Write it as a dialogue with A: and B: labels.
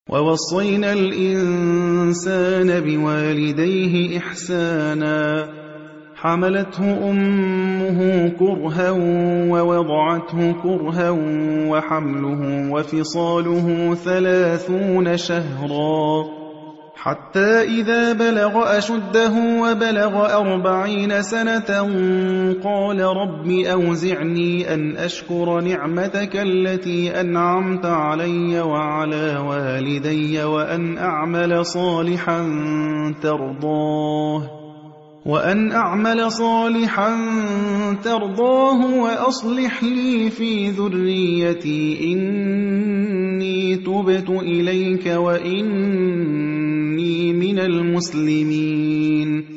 A: وَوَصَّيْنَا الْإِنسَانَ بِوَالِدَيْهِ إِحْسَانًا حَمَلَتْهُ أُمُّهُ كُرْهًا وَوَضَعَتْهُ كُرْهًا وَحَمْلُهُ وَفِصَالُهُ 30 شَهْرًا حَتَّى إِذَا بَلَغَ أَشُدَّهُ وَبَلَغَ 40 سَنَةً قَالَ رَبِّ أَوْزِعْنِي أَنْ أَشْكُرَ نِعْمَتَكَ الَّتِي أَنْعَمْتَ عَلَيَّ وَعَلَى وَالِدَيَّ وَأَنْ أَعْمَلَ صَالِحًا تَرْضَاهُ وَأَصْلِحْ لِي فِي ذُرِّيَّتِي إِنِّي تُبْتُ إِلَيْكَ وَإِنِّي مِنَ الْمُسْلِمِينَ